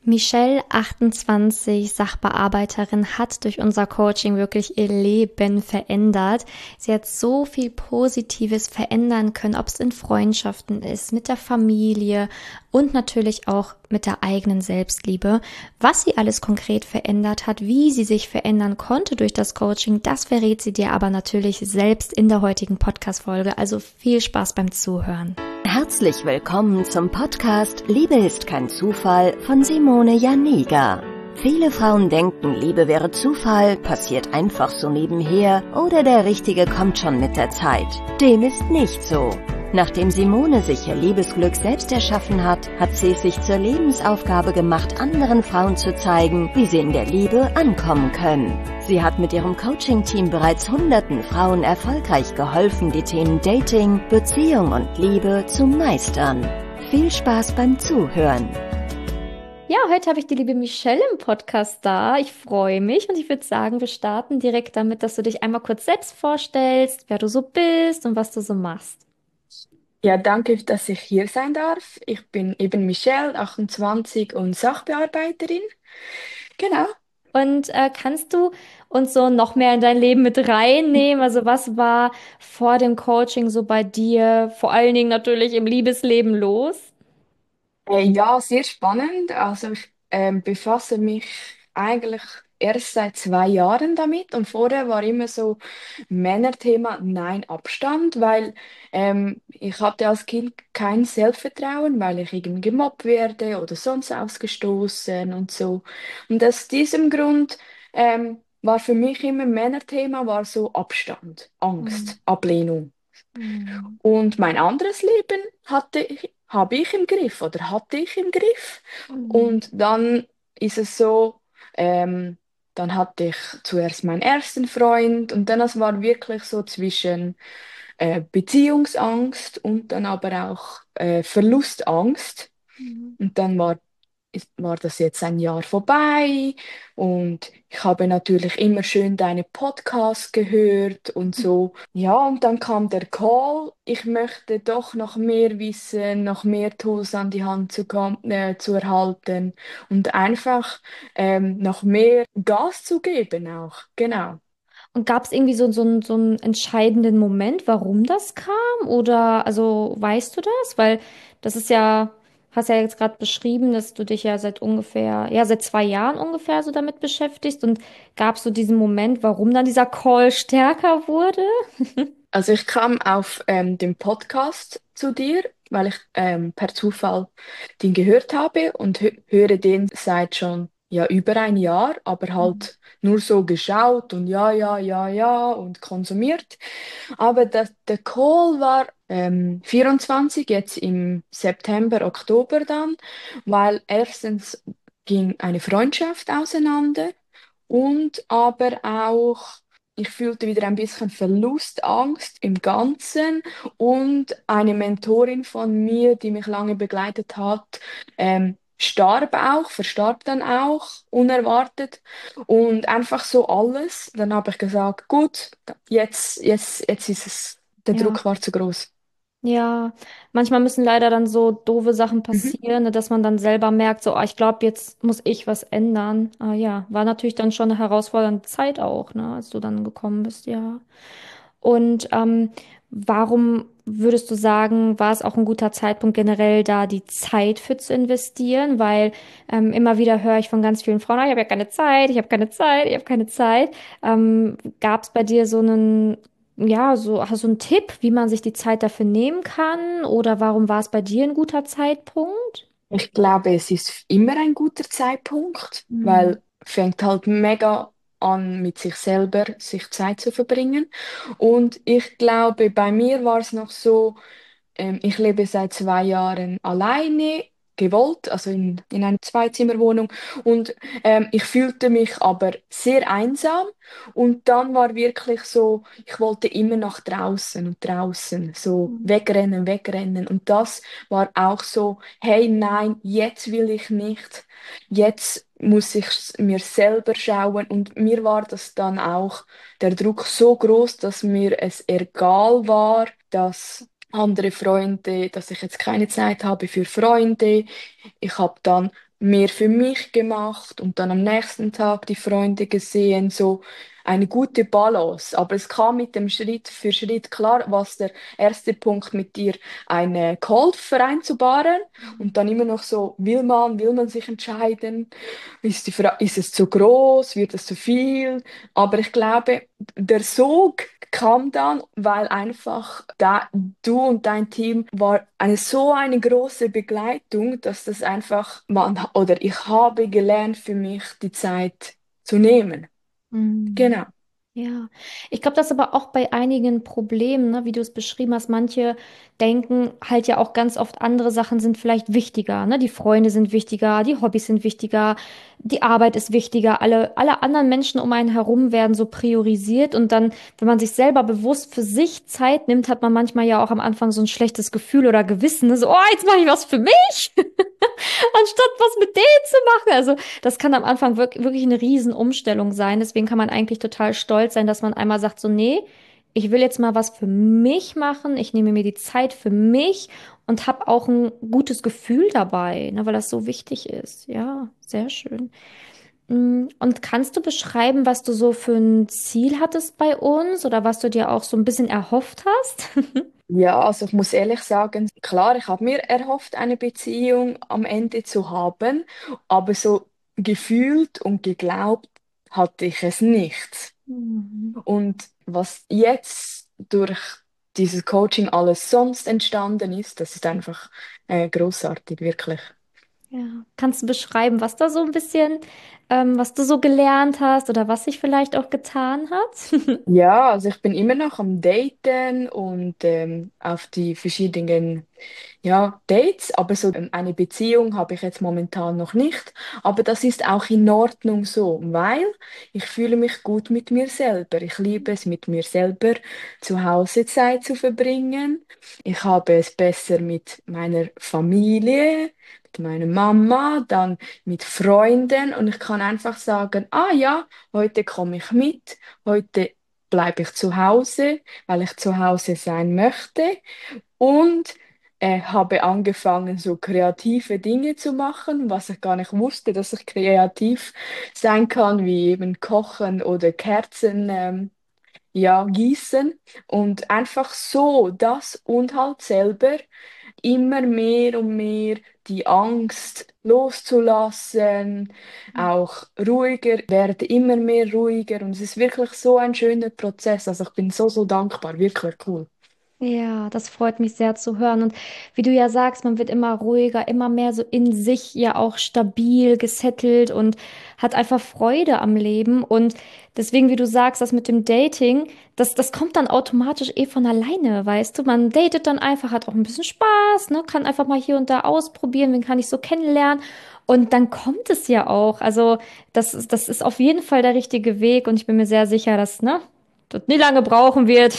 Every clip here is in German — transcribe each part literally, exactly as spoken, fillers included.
Michelle, achtundzwanzig, Sachbearbeiterin, hat durch unser Coaching wirklich ihr Leben verändert. Sie hat so viel Positives verändern können, ob es in Freundschaften ist, mit der Familie und natürlich auch mit der eigenen Selbstliebe. Was sie alles konkret verändert hat, wie sie sich verändern konnte durch das Coaching, das verrät sie dir aber natürlich selbst in der heutigen Podcast-Folge. Also viel Spaß beim Zuhören. Herzlich willkommen zum Podcast Liebe ist kein Zufall von Simone Janiga. Viele Frauen denken, Liebe wäre Zufall, passiert einfach so nebenher oder der Richtige kommt schon mit der Zeit. Dem ist nicht so. Nachdem Simone sich ihr Liebesglück selbst erschaffen hat, hat sie es sich zur Lebensaufgabe gemacht, anderen Frauen zu zeigen, wie sie in der Liebe ankommen können. Sie hat mit ihrem Coaching-Team bereits hunderten Frauen erfolgreich geholfen, die Themen Dating, Beziehung und Liebe zu meistern. Viel Spaß beim Zuhören. Ja, heute habe ich die liebe Michelle im Podcast da. Ich freue mich und ich würde sagen, wir starten direkt damit, dass du dich einmal kurz selbst vorstellst, wer du so bist und was du so machst. Ja, danke, dass ich hier sein darf. Ich bin eben Michelle, achtundzwanzig und Sachbearbeiterin. Genau. Und äh, kannst du uns so noch mehr in dein Leben mit reinnehmen? Also was war vor dem Coaching so bei dir, vor allen Dingen natürlich im Liebesleben los? Äh, ja, sehr spannend. Also ich ähm, befasse mich eigentlich erst seit zwei Jahren damit und vorher war immer so Männerthema Nein Abstand, weil ähm, ich hatte als Kind kein Selbstvertrauen, weil ich irgendwie gemobbt werde oder sonst ausgestoßen und so. Und aus diesem Grund ähm, war für mich immer Männerthema war so Abstand, Mhm. Angst, Ablehnung. Mhm. Und mein anderes Leben hatte ich, habe ich im Griff oder hatte ich im Griff. Mhm. Und dann ist es so, ähm, dann hatte ich zuerst meinen ersten Freund und dann es war wirklich so zwischen äh, Beziehungsangst und dann aber auch äh, Verlustangst. Mhm. Und dann war ist, war das jetzt ein Jahr vorbei und ich habe natürlich immer schön deine Podcasts gehört und so. Ja, und dann kam der Call, ich möchte doch noch mehr wissen, noch mehr Tools an die Hand zu, kom- äh, zu erhalten und einfach ähm, noch mehr Gas zu geben auch. Genau. Und gab es irgendwie so, so, einen- so einen entscheidenden Moment, warum das kam? Oder, also, weißt du das? Weil das ist ja, hast ja jetzt gerade beschrieben, dass du dich ja seit ungefähr, ja, seit zwei Jahren ungefähr so damit beschäftigst. Und gab es so diesen Moment, warum dann dieser Call stärker wurde? Also ich kam auf ähm, den Podcast zu dir, weil ich ähm, per Zufall den gehört habe und hö höre den seit schon ja über ein Jahr, aber Mhm. halt nur so geschaut und ja, ja, ja, ja und konsumiert. Aber das, der Call war ähm, vierundzwanzig, jetzt im September, Oktober dann, weil erstens ging eine Freundschaft auseinander und aber auch ich fühlte wieder ein bisschen Verlustangst im Ganzen und eine Mentorin von mir, die mich lange begleitet hat, ähm, starb auch, verstarb dann auch unerwartet und einfach so alles. Dann habe ich gesagt, gut, jetzt, jetzt, jetzt ist es, der Ja. Druck war zu groß. Ja, manchmal müssen leider dann so doofe Sachen Mhm. passieren, ne, dass man dann selber merkt, so, ah, ich glaube, jetzt muss ich was ändern. Ah, ja, war natürlich dann schon eine herausfordernde Zeit auch, ne, als du dann gekommen bist, ja. Und ähm, warum würdest du sagen, war es auch ein guter Zeitpunkt generell da, die Zeit für zu investieren? Weil ähm, immer wieder höre ich von ganz vielen Frauen, ah, ich habe ja keine Zeit, ich habe keine Zeit, ich habe keine Zeit. Ähm, gab es bei dir so einen, ja, so, hast du einen Tipp, wie man sich die Zeit dafür nehmen kann? Oder warum war es bei dir ein guter Zeitpunkt? Ich glaube, es ist immer ein guter Zeitpunkt, Hm. weil fängt halt mega an, mit sich selber sich Zeit zu verbringen. Und ich glaube, bei mir war es noch so, ähm, ich lebe seit zwei Jahren alleine, gewollt, also in, in einer Zweizimmerwohnung. Und ähm, ich fühlte mich aber sehr einsam. Und dann war wirklich so, ich wollte immer nach draußen und draußen, so wegrennen, wegrennen. Und das war auch so, hey, nein, jetzt will ich nicht. Jetzt muss ich s- mir selber schauen. Und mir war das dann auch der Druck so groß, dass mir es egal war, dass andere Freunde, dass ich jetzt keine Zeit habe für Freunde. Ich habe dann mehr für mich gemacht und dann am nächsten Tag die Freunde gesehen, so eine gute Balance. Aber es kam mit dem Schritt für Schritt klar, was der erste Punkt mit dir eine Call vereinzubaren und dann immer noch so, will man, will man sich entscheiden? Ist die Fra ist es zu groß? Wird es zu viel? Aber ich glaube, der Sog kam dann, weil einfach da, du und dein Team war eine so eine große Begleitung, dass das einfach man oder ich habe gelernt für mich die Zeit zu nehmen. Mhm. Genau. Ja, ich glaube, das ist aber auch bei einigen Problemen, ne, wie du es beschrieben hast. Manche denken halt ja auch ganz oft, andere Sachen sind vielleicht wichtiger, ne? Die Freunde sind wichtiger, die Hobbys sind wichtiger, die Arbeit ist wichtiger, alle, alle anderen Menschen um einen herum werden so priorisiert und dann, wenn man sich selber bewusst für sich Zeit nimmt, hat man manchmal ja auch am Anfang so ein schlechtes Gefühl oder Gewissen, ne? So, oh, jetzt mache ich was für mich, anstatt was mit denen zu machen. Also das kann am Anfang wirk wirklich eine Riesenumstellung sein. Deswegen kann man eigentlich total stolz sein, dass man einmal sagt, so, nee, ich will jetzt mal was für mich machen. Ich nehme mir die Zeit für mich und habe auch ein gutes Gefühl dabei, ne, weil das so wichtig ist. Ja, sehr schön. Mm, Und kannst du beschreiben, was du so für ein Ziel hattest bei uns oder was du dir auch so ein bisschen erhofft hast? Ja, also ich muss ehrlich sagen, klar, ich habe mir erhofft, eine Beziehung am Ende zu haben, aber so gefühlt und geglaubt hatte ich es nicht. Mhm. Und was jetzt durch dieses Coaching alles sonst entstanden ist, das ist einfach äh, großartig, wirklich. Ja. Kannst du beschreiben, was da so ein bisschen, ähm, was du so gelernt hast oder was sich vielleicht auch getan hat? Ja, also ich bin immer noch am Daten und ähm, auf die verschiedenen ja, Dates, aber so ähm, eine Beziehung habe ich jetzt momentan noch nicht. Aber das ist auch in Ordnung so, weil ich fühle mich gut mit mir selber. Ich liebe es, mit mir selber zu Hause Zeit zu verbringen. Ich habe es besser mit meiner Familie, mit meiner Mama, dann mit Freunden und ich kann einfach sagen, ah ja, heute komme ich mit, heute bleibe ich zu Hause, weil ich zu Hause sein möchte und äh, habe angefangen, so kreative Dinge zu machen, was ich gar nicht wusste, dass ich kreativ sein kann, wie eben Kochen oder Kerzen, ähm, ja, gießen. Und einfach so das und halt selber immer mehr und mehr die Angst loszulassen, auch ruhiger, werde immer mehr ruhiger. Und es ist wirklich so ein schöner Prozess. Also ich bin so, so dankbar, wirklich cool. Ja, das freut mich sehr zu hören. Und wie du ja sagst, man wird immer ruhiger, immer mehr so in sich ja auch stabil, gesettelt und hat einfach Freude am Leben. Und deswegen, wie du sagst, das mit dem Dating, das, das kommt dann automatisch eh von alleine, weißt du? Man datet dann einfach, hat auch ein bisschen Spaß, ne? Kann einfach mal hier und da ausprobieren, wen kann ich so kennenlernen. Und dann kommt es ja auch. Also, das ist, das ist auf jeden Fall der richtige Weg. Und ich bin mir sehr sicher, dass, ne, das nie lange brauchen wird.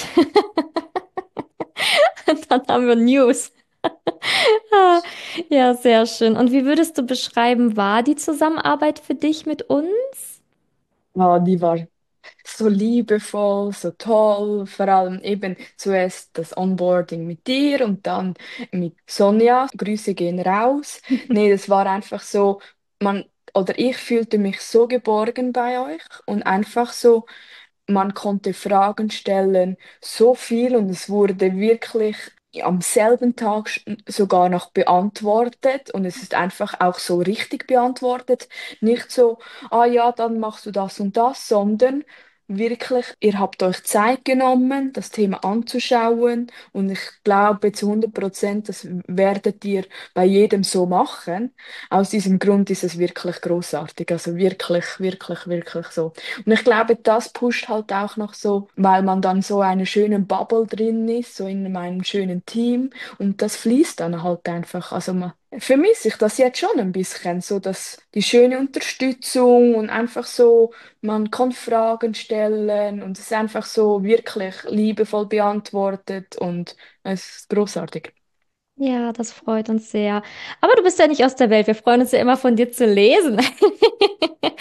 Dann haben wir News. Ah, ja, sehr schön. Und wie würdest du beschreiben, war die Zusammenarbeit für dich mit uns? Ja, die war so liebevoll, so toll, vor allem eben zuerst das Onboarding mit dir und dann mit Sonja. Grüße gehen raus. Nee, das war einfach so, man, oder ich fühlte mich so geborgen bei euch und einfach so, man konnte Fragen stellen, so viel und es wurde wirklich am selben Tag sch- sogar noch beantwortet und es ist einfach auch so richtig beantwortet. Nicht so, ah ja, dann machst du das und das, sondern wirklich, ihr habt euch Zeit genommen, das Thema anzuschauen und ich glaube zu hundert Prozent, das werdet ihr bei jedem so machen. Aus diesem Grund ist es wirklich großartig, also wirklich, wirklich, wirklich so. Und ich glaube, das pusht halt auch noch so, weil man dann so eine schöne Bubble drin ist, so in einem schönen Team und das fließt dann halt einfach. Also man, vermisse ich das jetzt schon ein bisschen, so dass die schöne Unterstützung und einfach so, man kann Fragen stellen und es ist einfach so wirklich liebevoll beantwortet und es ist großartig. Ja, das freut uns sehr. Aber du bist ja nicht aus der Welt. Wir freuen uns ja immer von dir zu lesen.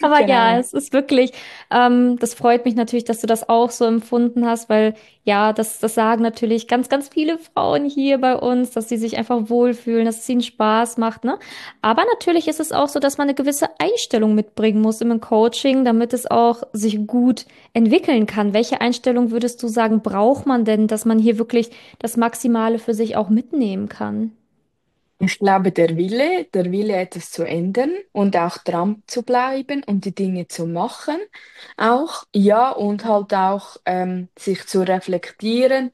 Aber ja, Genau. es ist wirklich, ähm, das freut mich natürlich, dass du das auch so empfunden hast, weil ja, das, das sagen natürlich ganz, ganz viele Frauen hier bei uns, dass sie sich einfach wohlfühlen, dass es ihnen Spaß macht, ne? Aber natürlich ist es auch so, dass man eine gewisse Einstellung mitbringen muss im Coaching, damit es auch sich gut entwickeln kann. Welche Einstellung würdest du sagen, braucht man denn, dass man hier wirklich das Maximale für sich auch mitnehmen kann? Ich glaube, der Wille, der Wille, etwas zu ändern und auch dran zu bleiben und die Dinge zu machen, auch, ja, und halt auch ähm, sich zu reflektieren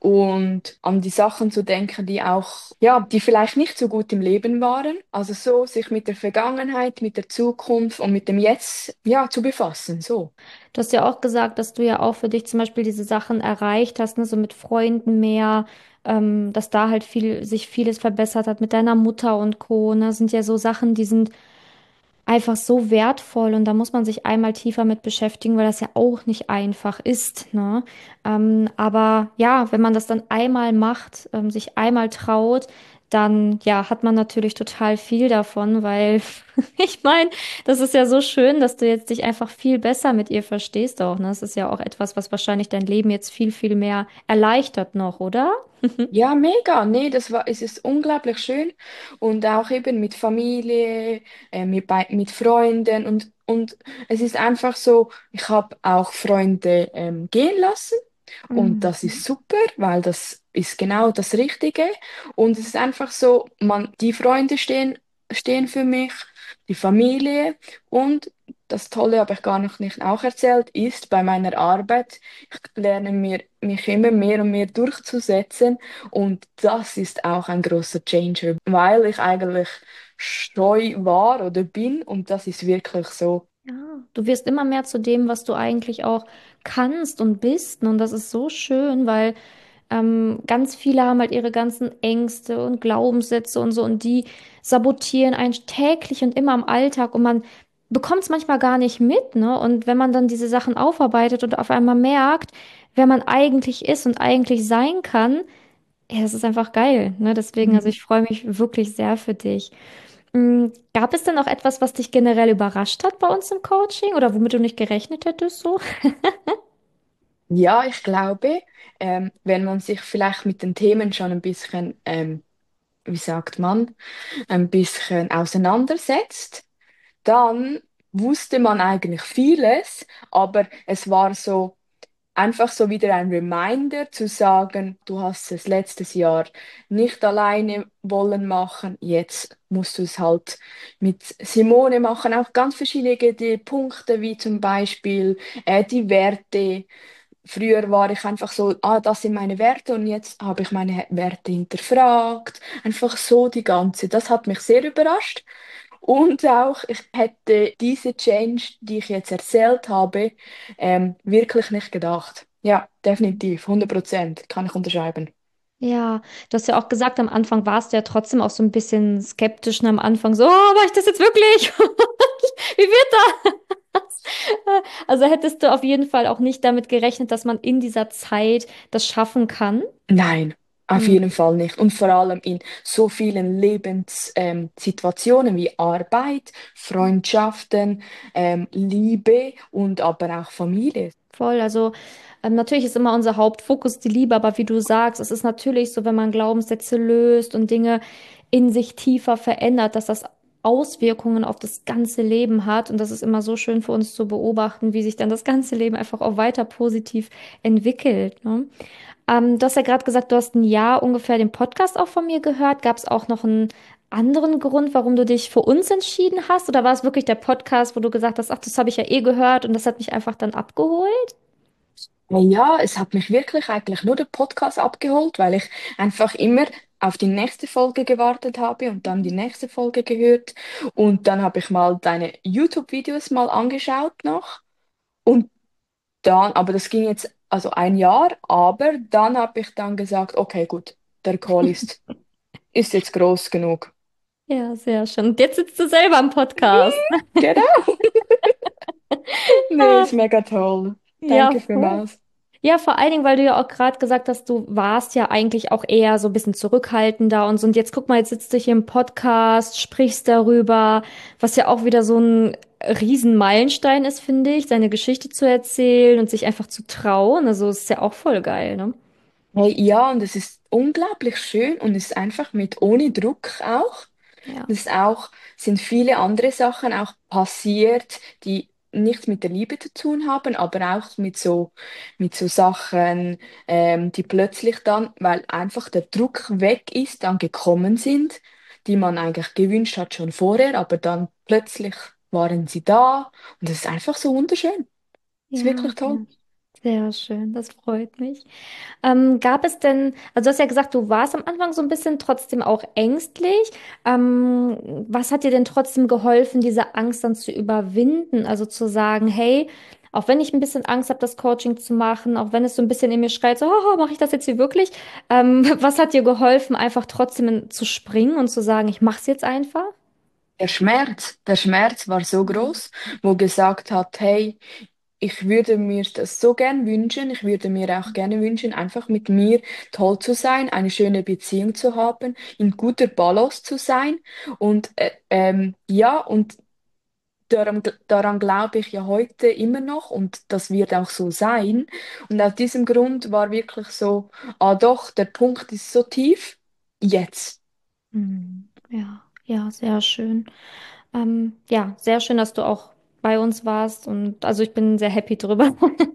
und an die Sachen zu denken, die auch, ja, die vielleicht nicht so gut im Leben waren. Also so, sich mit der Vergangenheit, mit der Zukunft und mit dem Jetzt, ja, zu befassen, so. Du hast ja auch gesagt, dass du ja auch für dich zum Beispiel diese Sachen erreicht hast, ne, so mit Freunden mehr, ähm, dass da halt viel, sich vieles verbessert hat mit deiner Mutter und Co. Ne, sind ja so Sachen, die sind einfach so wertvoll und da muss man sich einmal tiefer mit beschäftigen, weil das ja auch nicht einfach ist, ne? Ähm, aber ja, wenn man das dann einmal macht, ähm, sich einmal traut, dann ja, hat man natürlich total viel davon, weil ich meine, das ist ja so schön, dass du jetzt dich einfach viel besser mit ihr verstehst auch, ne? Das ist ja auch etwas, was wahrscheinlich dein Leben jetzt viel, viel mehr erleichtert noch, oder? Ja, mega. Nee, das war, es ist unglaublich schön und auch eben mit Familie, äh, mit, bei, mit Freunden und, und es ist einfach so, ich habe auch Freunde ähm, gehen lassen und das Mhm. ist super, weil das ist genau das Richtige und es ist einfach so, man, die Freunde stehen, stehen für mich, die Familie und das Tolle habe ich gar noch nicht auch erzählt, ist bei meiner Arbeit, ich lerne mir, mich immer mehr und mehr durchzusetzen und das ist auch ein großer Changer, weil ich eigentlich scheu war oder bin und das ist wirklich so. Ja, du wirst immer mehr zu dem, was du eigentlich auch kannst und bist. Und das ist so schön, weil ähm, ganz viele haben halt ihre ganzen Ängste und Glaubenssätze und so und die sabotieren einen täglich und immer im Alltag und man bekommt es manchmal gar nicht mit, ne? Und wenn man dann diese Sachen aufarbeitet und auf einmal merkt, wer man eigentlich ist und eigentlich sein kann, ja, das ist einfach geil, ne? Deswegen, also ich freue mich wirklich sehr für dich. Mm, Gab es denn auch etwas, was dich generell überrascht hat bei uns im Coaching oder womit du nicht gerechnet hättest so? Ja, ich glaube, ähm, wenn man sich vielleicht mit den Themen schon ein bisschen, ähm, wie sagt man, ein bisschen auseinandersetzt, dann wusste man eigentlich vieles, aber es war so einfach so wieder ein Reminder zu sagen, du hast es letztes Jahr nicht alleine wollen machen, jetzt musst du es halt mit Simone machen, auch ganz verschiedene die Punkte, wie zum Beispiel äh, die Werte. Früher war ich einfach so, ah, das sind meine Werte und jetzt habe ich meine Werte hinterfragt. Einfach so die ganze. Das hat mich sehr überrascht. Und auch, ich hätte diese Change, die ich jetzt erzählt habe, ähm, wirklich nicht gedacht. Ja, definitiv, hundert Prozent, kann ich unterschreiben. Ja, du hast ja auch gesagt, am Anfang warst du ja trotzdem auch so ein bisschen skeptisch, ne, am Anfang so, oh, mache ich das jetzt wirklich? Wie wird das? Also hättest du auf jeden Fall auch nicht damit gerechnet, dass man in dieser Zeit das schaffen kann. Nein, auf Hm. jeden Fall nicht. Und vor allem in so vielen Lebenssituationen ähm, Situationen wie Arbeit, Freundschaften, ähm, Liebe und aber auch Familie. Voll, also ähm, natürlich ist immer unser Hauptfokus die Liebe, aber wie du sagst, es ist natürlich so, wenn man Glaubenssätze löst und Dinge in sich tiefer verändert, dass das Auswirkungen auf das ganze Leben hat. Und das ist immer so schön für uns zu beobachten, wie sich dann das ganze Leben einfach auch weiter positiv entwickelt, ne? Ähm, du hast ja gerade gesagt, du hast ein Jahr ungefähr den Podcast auch von mir gehört. Gab es auch noch einen anderen Grund, warum du dich für uns entschieden hast? Oder war es wirklich der Podcast, wo du gesagt hast, ach, das habe ich ja eh gehört und das hat mich einfach dann abgeholt? Ja, es hat mich wirklich eigentlich nur der Podcast abgeholt, weil ich einfach immer auf die nächste Folge gewartet habe und dann die nächste Folge gehört. Und dann habe ich mal deine YouTube-Videos mal angeschaut noch. Und dann, aber das ging jetzt also ein Jahr, aber dann habe ich dann gesagt, okay, gut, der Call ist, ist jetzt groß genug. Ja, sehr schön. Und jetzt sitzt du selber im Podcast. Genau. Nee, ist mega toll. Ja, Danke voll. vielmals. Ja, vor allen Dingen, weil du ja auch gerade gesagt hast, du warst ja eigentlich auch eher so ein bisschen zurückhaltender und so. Und jetzt guck mal, jetzt sitzt du hier im Podcast, sprichst darüber, was ja auch wieder so ein Riesenmeilenstein ist, finde ich, seine Geschichte zu erzählen und sich einfach zu trauen. Also es ist ja auch voll geil, ne? Hey, ja, und es ist unglaublich schön und es ist einfach mit ohne Druck auch. Ja. Es ist auch, sind viele andere Sachen auch passiert, die nichts mit der Liebe zu tun haben, aber auch mit so, mit so Sachen, ähm, die plötzlich dann, weil einfach der Druck weg ist, dann gekommen sind, die man eigentlich gewünscht hat schon vorher, aber dann plötzlich waren sie da und es ist einfach so wunderschön. Es ist Ja, wirklich toll. sehr, sehr schön. Das freut mich. Ähm, gab es denn, also du hast ja gesagt, du warst am Anfang so ein bisschen trotzdem auch ängstlich. Ähm, was hat dir denn trotzdem geholfen, diese Angst dann zu überwinden? Also zu sagen, hey, auch wenn ich ein bisschen Angst habe, das Coaching zu machen, auch wenn es so ein bisschen in mir schreit, so, oh, mache ich das jetzt hier wirklich? Ähm, was hat dir geholfen, einfach trotzdem in, zu springen und zu sagen, ich mache es jetzt einfach? Der Schmerz, der Schmerz war so Mhm. groß, wo gesagt hat, hey, ich würde mir das so gern wünschen, ich würde mir auch gerne wünschen, einfach mit mir toll zu sein, eine schöne Beziehung zu haben, in guter Balance zu sein. Und äh, ähm, ja, und daran, daran glaube ich ja heute immer noch und das wird auch so sein. Und aus diesem Grund war wirklich so, ah doch, der Punkt ist so tief, jetzt. Mhm. Ja, ja, sehr schön. Ähm, ja, sehr schön, dass du auch bei uns warst und also ich bin sehr happy drüber.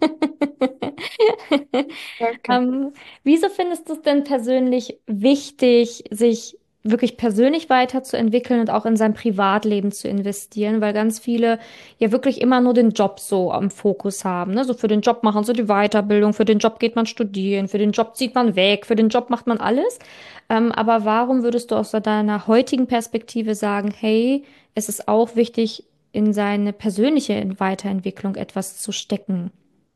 Danke. Ähm, wieso findest du es denn persönlich wichtig, sich wirklich persönlich weiterzuentwickeln und auch in sein Privatleben zu investieren? Weil ganz viele ja wirklich immer nur den Job so am Fokus haben. Ne? So für den Job machen sie die Weiterbildung, für den Job geht man studieren, für den Job zieht man weg, für den Job macht man alles. Ähm, aber warum würdest du aus deiner heutigen Perspektive sagen, hey, es ist auch wichtig, in seine persönliche Weiterentwicklung etwas zu stecken?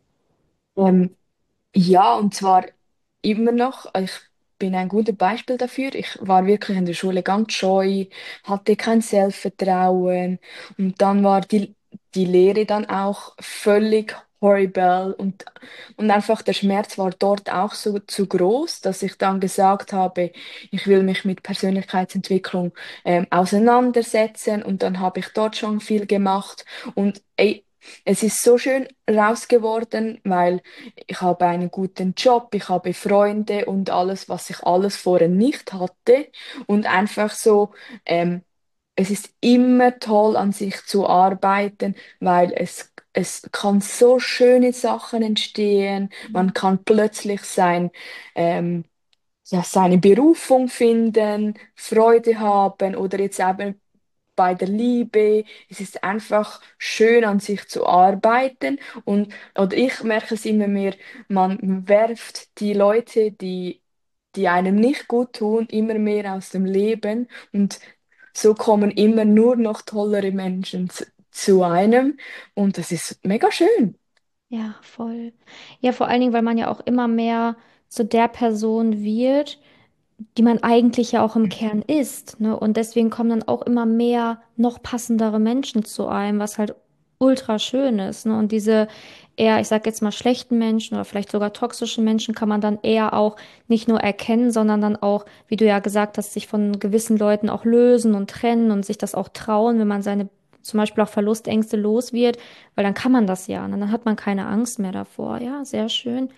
Ähm, Ja, und zwar immer noch, ich bin ein gutes Beispiel dafür. Ich war wirklich in der Schule ganz scheu, hatte kein Selbstvertrauen und dann war die, die Lehre dann auch völlig horrible und, und einfach der Schmerz war dort auch so zu groß, dass ich dann gesagt habe, ich will mich mit Persönlichkeitsentwicklung ähm, auseinandersetzen und dann habe ich dort schon viel gemacht und ey, es ist so schön raus geworden, weil ich habe einen guten Job, ich habe Freunde und alles, was ich alles vorher nicht hatte. Und einfach so, ähm, es ist immer toll, an sich zu arbeiten, weil es, es kann so schöne Sachen entstehen. Man kann plötzlich sein, ähm, ja, seine Berufung finden, Freude haben oder jetzt eben bei der Liebe. Es ist einfach schön, an sich zu arbeiten. Und, oder ich merke es immer mehr, man werft die Leute, die, die einem nicht gut tun, immer mehr aus dem Leben. Und so kommen immer nur noch tollere Menschen zu, zu einem. Und das ist mega schön. Ja, voll. Ja, vor allen Dingen, weil man ja auch immer mehr zu der Person wird, die man eigentlich ja auch im Kern ist, ne? Und deswegen kommen dann auch immer mehr noch passendere Menschen zu einem, was halt ultra schön ist, ne? Und diese eher, ich sag jetzt mal, schlechten Menschen oder vielleicht sogar toxischen Menschen kann man dann eher auch nicht nur erkennen, sondern dann auch, wie du ja gesagt hast, sich von gewissen Leuten auch lösen und trennen und sich das auch trauen, wenn man seine zum Beispiel auch Verlustängste los wird, weil dann kann man das ja, ne? Dann hat man keine Angst mehr davor. Ja, sehr schön.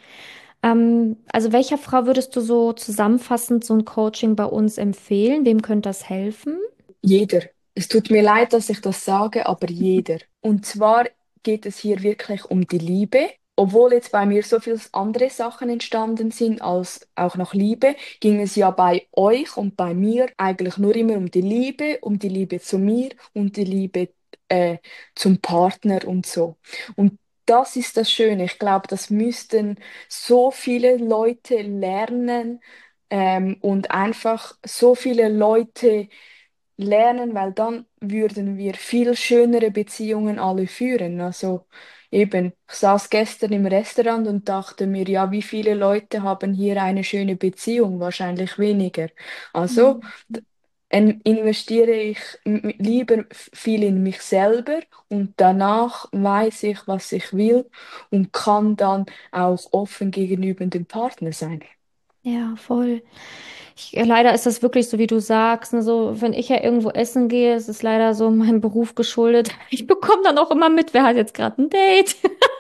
Ähm, also welcher Frau würdest du so zusammenfassend so ein Coaching bei uns empfehlen? Wem könnte das helfen? Jeder. Es tut mir leid, dass ich das sage, aber jeder. Und zwar geht es hier wirklich um die Liebe. Obwohl jetzt bei mir so viele andere Sachen entstanden sind als auch noch Liebe, ging es ja bei euch und bei mir eigentlich nur immer um die Liebe, um die Liebe zu mir und die Liebe äh, zum Partner und so. Und das ist das Schöne. Ich glaube, das müssten so viele Leute lernen ähm, und einfach so viele Leute lernen, weil dann würden wir viel schönere Beziehungen alle führen. Also eben, ich saß gestern im Restaurant und dachte mir, ja, wie viele Leute haben hier eine schöne Beziehung? Wahrscheinlich weniger. Also Mhm. d- in- investiere ich m- lieber f- viel in mich selber und danach weiß ich, was ich will und kann dann auch offen gegenüber dem Partner sein. Ja, voll. Ich, leider ist das wirklich so, wie du sagst. Ne, so, wenn ich ja irgendwo essen gehe, ist es leider so meinem Beruf geschuldet. Ich bekomme dann auch immer mit, wer hat jetzt gerade ein Date.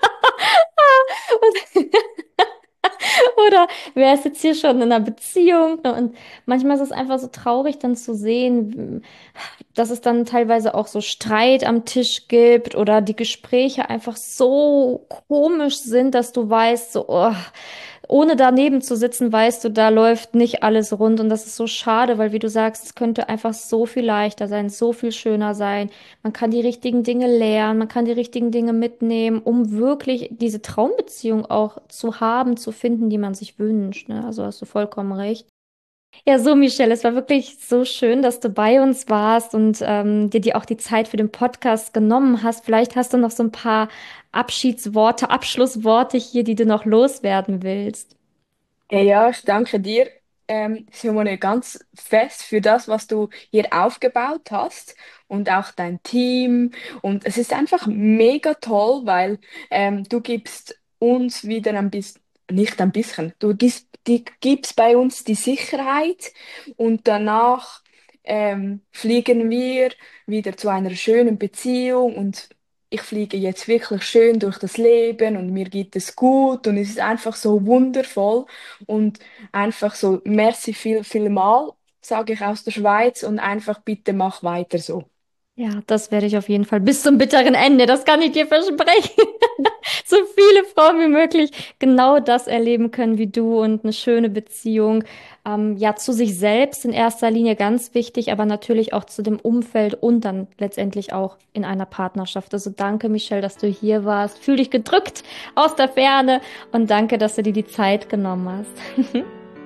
Oder wer ist jetzt hier schon in einer Beziehung? Ne? Und manchmal ist es einfach so traurig, dann zu sehen, dass es dann teilweise auch so Streit am Tisch gibt oder die Gespräche einfach so komisch sind, dass du weißt, so, oh, ohne daneben zu sitzen, weißt du, da läuft nicht alles rund. Und das ist so schade, weil, wie du sagst, es könnte einfach so viel leichter sein, so viel schöner sein. Man kann die richtigen Dinge lernen, man kann die richtigen Dinge mitnehmen, um wirklich diese Traumbeziehung auch zu haben, zu finden, die man sich wünscht. Ne? Also hast du vollkommen recht. Ja, so, Michelle, es war wirklich so schön, dass du bei uns warst und ähm, dir die auch die Zeit für den Podcast genommen hast. Vielleicht hast du noch so ein paar Abschiedsworte, Abschlussworte hier, die du noch loswerden willst. Ja, ja, ich danke dir, ähm, Simone, ganz fest für das, was du hier aufgebaut hast und auch dein Team. Und es ist einfach mega toll, weil ähm, du gibst uns wieder ein bisschen, nicht ein bisschen, du gibst, die, gibst bei uns die Sicherheit und danach ähm, fliegen wir wieder zu einer schönen Beziehung und ich fliege jetzt wirklich schön durch das Leben und mir geht es gut und es ist einfach so wundervoll. Und einfach so, merci viel, viel mal, sage ich aus der Schweiz und einfach bitte mach weiter so. Ja, das werde ich auf jeden Fall bis zum bitteren Ende, das kann ich dir versprechen. So viele Frauen wie möglich genau das erleben können wie du und eine schöne Beziehung. Ähm, ja, zu sich selbst in erster Linie ganz wichtig, aber natürlich auch zu dem Umfeld und dann letztendlich auch in einer Partnerschaft. Also danke, Michelle, dass du hier warst. Fühl dich gedrückt aus der Ferne und danke, dass du dir die Zeit genommen hast.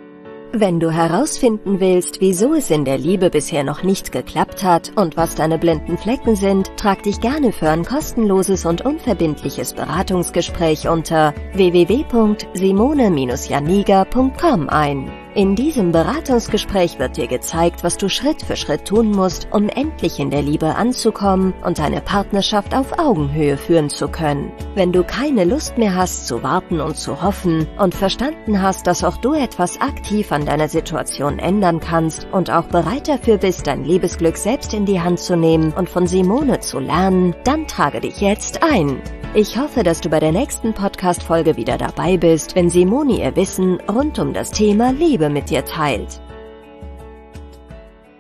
Wenn du herausfinden willst, wieso es in der Liebe bisher noch nicht geklappt hat und was deine blinden Flecken sind, trag dich gerne für ein kostenloses und unverbindliches Beratungsgespräch unter w w w punkt simone janiga punkt com ein. In diesem Beratungsgespräch wird dir gezeigt, was du Schritt für Schritt tun musst, um endlich in der Liebe anzukommen und deine Partnerschaft auf Augenhöhe führen zu können. Wenn du keine Lust mehr hast zu warten und zu hoffen und verstanden hast, dass auch du etwas aktiv an deiner Situation ändern kannst und auch bereit dafür bist, dein Liebesglück selbst in die Hand zu nehmen und von Simone zu lernen, dann trage dich jetzt ein. Ich hoffe, dass du bei der nächsten Podcast-Folge wieder dabei bist, wenn Simone ihr Wissen rund um das Thema Liebe mit dir teilt.